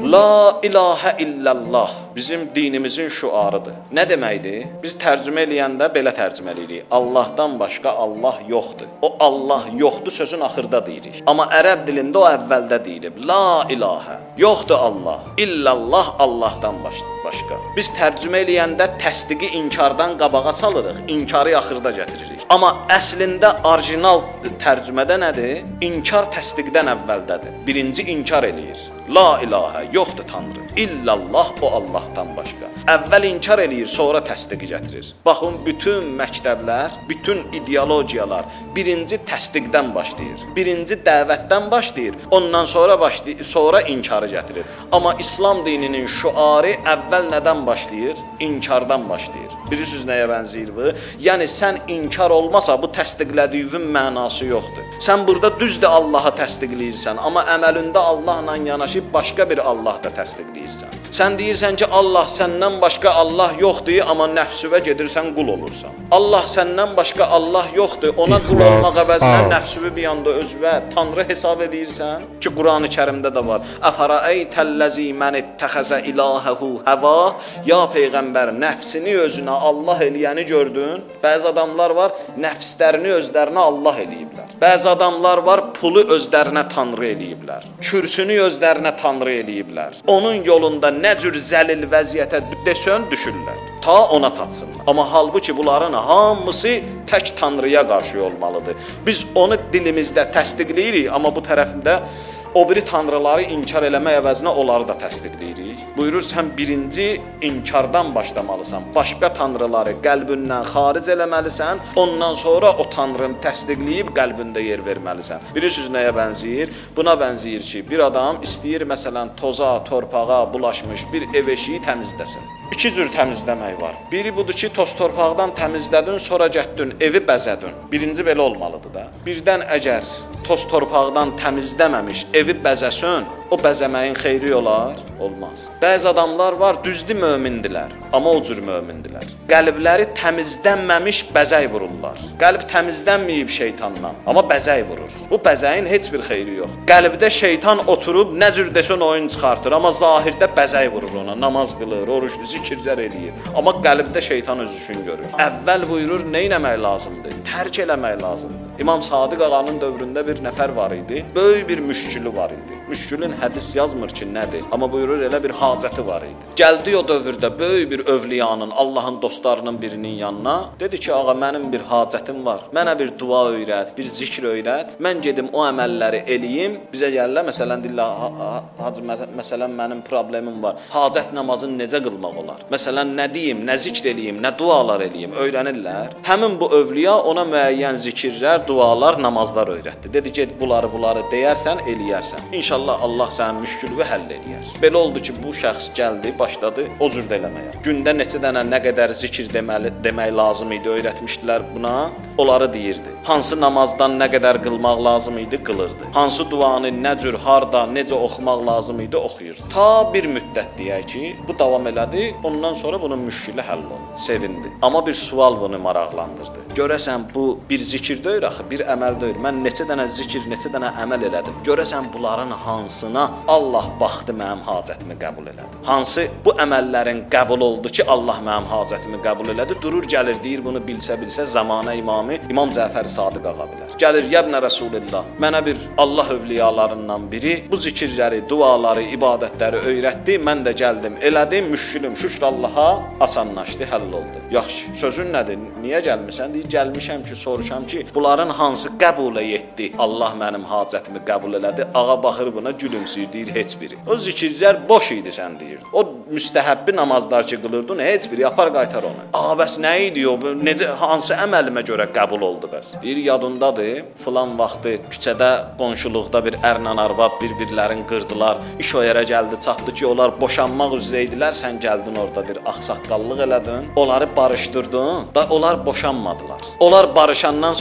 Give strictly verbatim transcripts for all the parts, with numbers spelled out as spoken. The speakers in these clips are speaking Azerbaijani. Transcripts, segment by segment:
La ilahe illallah bizim dinimizin şüarıdır. Nə deməkdir? Biz tərcümə eləyəndə belə tərcümə eləyirik. Allahdan başqa Allah yoxdur. O Allah yoxdur sözün axırda deyirik. Amma ərəb dilində o əvvəldə deyilib. La ilahe. Yoxdur Allah. İllallah Allahdan başqa. Biz tərcümə eləyəndə təsdiqi inkardan qabağa salırıq. İnkarı axırda gətiririk. Amma əslində orijinal tərcümədə nədir? İnkar təsdiqdən əvvəldədir. Birinci inkar eləyir. La ilahe, yoxdur Tanrı. İllallah o Allahdan başqa. Əvvəl inkar eləyir, sonra təsdiqi gətirir. Baxın, bütün məktəblər, bütün ideologiyalar birinci təsdiqdən başlayır. Birinci dəvətdən başlayır, ondan sonra başlayır, sonra inkarı gətirir. Amma İslam dininin şüarı əvvəl nədən başlayır? İnkardan başlayır. Bilirsiniz nəyə bənzəyir bu? Yəni sən inkar olmasa bu təsdiqlədiyin mənası yoxdur. Sən burada düzdür Allah'a təsdiqləyirsən, amma əməlində Allahla yanaşı başqa bir Allah da təsdiqləyirsən. Sən deyirsən ki, Allah səndən başqa Allah yoxdur, amma nəfsüvə gedirsən, qul olursan. Allah səndən başqa Allah yoxdur, ona qul olmaq əvəzinə nəfsüvü bir yanda özvə Tanrı hesab edirsən ki, Qur'an-ı Kərimdə də var. Əfərəeytəl-ləzi mən ittəxəzə ilahəhu həva. Ya Peyğəmbər, nəfsini özünə Allah eləyəni gördün. Bəzi adamlar var, nəfslərini özlərinə Allah eləyiblər. Bəzi adamlar var, pulu özlərinə Tanrı eləyiblər. Kürsünü özlərinə Tanrı eləyiblər. Onun yolunda nə cür zəlil vəziyyətə desən düşürlər. Ta ona çatsınlar. Amma halbuki bunların hamısı tək Tanrıya qarşı olmalıdır. Biz onu dilimizdə təsdiqləyirik, amma bu tərəfində o biri tanrıları inkar eləmək əvəzinə onları da təsdiqləyirik. Buyurur, sən birinci inkardan başlamalısan. Başqa tanrıları qəlbindən xaric eləməlisən. Ondan sonra o tanrını təsdiqləyib qəlbində yer verməlisən. Bilirsiniz nəyə bənzəyir? Buna bənzəyir ki, bir adam istəyir, məsələn, toza, torpağa bulaşmış bir ev eşiyi təmizləsin. İki cür təmizləmək var. Biri budur ki, toz torpaqdan təmizlədin, sonra gətdin, evi bəzədin. Birinci belə olmalıdır da. Birdən əgər toz torpaqdan təmizləməmiş evi bəzəsən, o bəzəməyin xeyri olar? Olmaz. Bəzi adamlar var, düzdür mömindilər, amma o cür mömindilər. Qəlbləri təmizlənməmiş bəzək vururlar. Qəlb təmizlənməyib şeytandan, amma bəzək vurur. Bu bəzəyin heç bir xeyri yox. Qəlbdə şeytan oturub nə cür desən oyun çıxartır, amma zahirdə bəzək vurur ona. Namaz qılır, oruçlu, zikirlər eləyir. Amma qəlbdə şeytan öz işini görür. Əvvəl buyurur, nə etmək lazımdır? Tərk eləmək lazımdır. İmam Sadiq ağanın dövründə bir nəfər var idi. Böyük bir müşkülü var idi. Müşkülün hədis yazmır ki, nədir? Amma buyurur, elə bir hacəti var idi. Gəldi o dövrdə böyük bir övliyanın, Allahın dostlarının birinin yanına. Dedi ki, ağa, mənim bir hacətim var. Mənə bir dua öyrət, bir zikr öyrət. Mən gedim o əməlləri eləyim. Bizə gəlirlər, məsələn, deyirlər, ha, ha, hacı, məsələn, mənim problemim var. Hacət namazını necə qılmaq olar? Məsələn, nə deyim, nə zikr eləyim, nə dualar eləyim, öyrənirlər. Həmin bu övliya ona müəyyən zikirlər, dualar, namazlar öyrətdi. Dedi, get bunları, bunları deyərsən, eləyərsən. İnşallah Allah sənin müşkülünü həll eləyər. Belə oldu ki, bu şəxs gəldi, başladı o cür də eləməyə. Gündə neçə dənə nə qədər zikir deməli, demək lazım idi, öyrətmişdilər buna. Onları deyirdi. Hansı namazdan nə qədər qılmaq lazım idi, qılırdı. Hansı duanı nə cür, harda, necə oxumaq lazım idi, oxuyurdu. Ta bir müddət deyək ki, bu davam elədi, ondan sonra bunun müşkülü həll oldu. Sevindi. Amma bir sual bunu maraqlandırdı. Görəsən bu bir zikir deyil axı, bir əməl deyil. Mən neçə dənə zikir, neçə dənə əməl elədim. Görəsən bunların hansına Allah baxdı mənim hacətimi qəbul elədi. Hansı bu əməllərin qəbul oldu ki, Allah mənim hacətimi qəbul elədi. Durur gəlir deyir bunu bilsə-bilsə zamana imamı İmam Cəfər Sadiq ağa bilər. Gəlir yəbnə Rasulillah. Mənə bir Allah övliyalarından biri bu zikirləri, duaları, ibadətləri öyrətdi. Mən də gəldim, elədim, müşkülüm şükür Allaha asanlaşdı, həll oldu. Yaxşı, sözün nədir? Niyə gəlmisən? Deyir, gəlmişəm ki, soruşam ki, bunların hansı qəbul etdi? Allah mənim hacətimi qəbul elədi. Ağa baxır buna gülümsür, deyir, heç biri. O zikirlər boş idi sən deyir. O müstəhəbbi namazlar ki qılırdın, heç biri yapar qaytar onu. Ağa bəs nə idi o? Necə, hansı əməlimə görə qəbul oldu bəs? Deyir, yadındadır, filan vaxtı küçədə, qonşuluqda bir ərlə arvad bir-birlərin qırdılar. İş o yerə gəldi, çatdı ki, onlar boşanmaq üzrə idilər. Sən gəldin orada bir ağsaqqallıq elədin. Onları barışdırdın da onlar boşanmadılar. Onlar barışandan sonra onların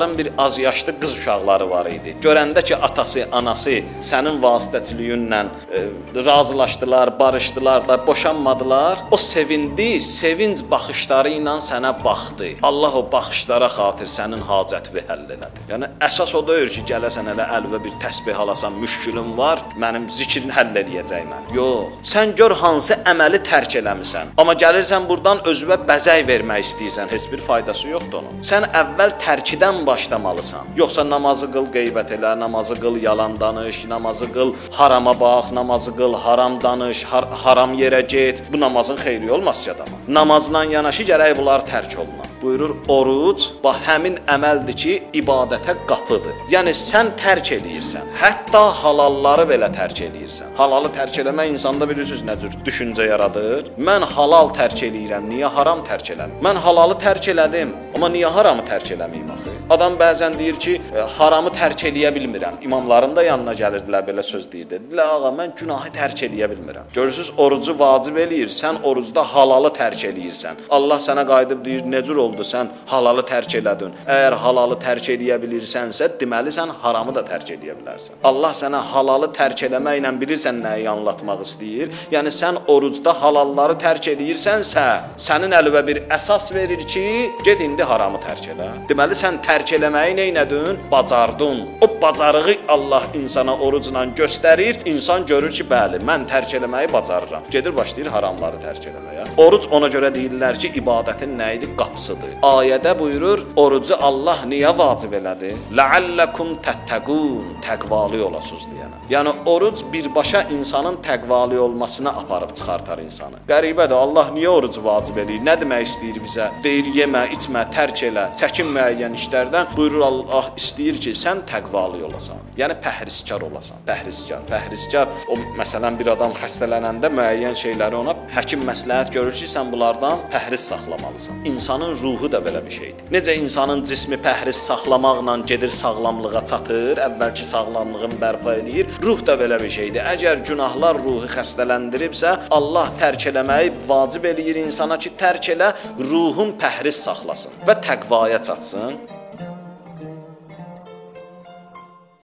Onların bir az yaşlı qız uşaqları var idi. Görəndə ki, atası, anası sənin vasitəçiliyinlə e, razılaşdılar, barışdılar da boşanmadılar. O sevindi, sevinc baxışları ilə sənə baxdı. Allah o baxışlara xatir sənin hacətini həll elədi. Yəni əsas o deyil ki, gələsən elə əlvə bir təsbih alasan, müşkülün var, mənim zikrini həll eləyəcək mən. Yox. Sən gör hansı əməli tərk eləmisən. Amma gəlirsən burdan özünə bəzək vermək istəyirsən, heç bir faydası yoxdur onun. Sən əvvəl tərkidən başlamalısan. Yoxsa namazı qıl, qeybət elə, namazı qıl, yalan danış, namazı qıl, harama bax, namazı qıl, haram danış, har haram yerə get. Bu namazın xeyri olmaz ki adama. Namazla yanaşı gərək bunlar tərk olunur. Buyurur, oruc, bax həmin əməldir ki, ibadətə qapıdır. Yəni sən tərk eləyirsən, hətta halalları belə tərk eləyirsən. Halalı tərk eləmək insanda bilirsiniz nə cür düşüncə yaradır? Mən halal tərk eləyirəm, niyə haram tərk eləməyim? Mən halalı tərk elədim, amma niyə haramı tərk eləməyim axı? Adam bəzən deyir ki, haramı tərk eləyə bilmirəm. İmamların da yanına gəlirdilər, belə söz deyirdi. Dedilər, ağa, mən günahı tərk eləyə bilmirəm. Görürsünüz, orucu vacib eləyir, sən orucda halalı tərk eləyirsən. Allah sənə qayıdıb deyir, nə cür oldu, sən halalı tərk elədin. Əgər halalı tərk eləyə bilirsənsə, deməli sən haramı da tərk eləyə bilərsən. Allah sənə halalı tərk eləməklə bilirsən nəyi anlatmaq istəyir. Yəni sən orucda halalları tərk eləyirsənsə, sənin əlvə bir əsas verir ki, get indi haramı tərk elə. Deməli sən tərk eləməyi neynədin? Bacardın. O bacarığı Allah insana orucla göstərir. İnsan görür ki, bəli, mən tərk eləməyi bacarıram. Gedir başlayır haramları tərk eləməyə. Oruc ona görə deyirlər ki, ibadətin nə idi? Qapısıdır. Ayədə buyurur, orucu Allah niyə vacib elədi? Ləalləkum təttəqun, təqvalı olasınız deyənə. Yəni oruc birbaşa insanın təqvalı olmasına aparıb çıxartar insanı. Qəribədir, Allah niyə orucu vacib eləyir? Nə demək istəyir bizə? Deyir, yemə, içmə, tərk elə, çəkin müəyyən işlərdən. Buyurur, Allah istəyir ki, sən təqvalı olasan. Yəni pəhriskar olasan. Pəhriskar, pəhriskar. O məsələn bir adam xəstələnəndə müəyyən şeyləri ona həkim məsləhət görür ki, sən bunlardan pəhriz saxlamalısan. İnsanın ruhu da belə bir şeydir. Necə insanın cismi pəhriz saxlamaqla gedir sağlamlığa çatır, əvvəlki sağlamlığını bərpa edir, ruh da belə bir şeydir. Əgər günahlar ruhu xəstələndiribsə, Allah tərk eləməyi vacib eləyir insana ki, tərk elə, ruhun pəhriz saxlasın və təqvaya çatsın.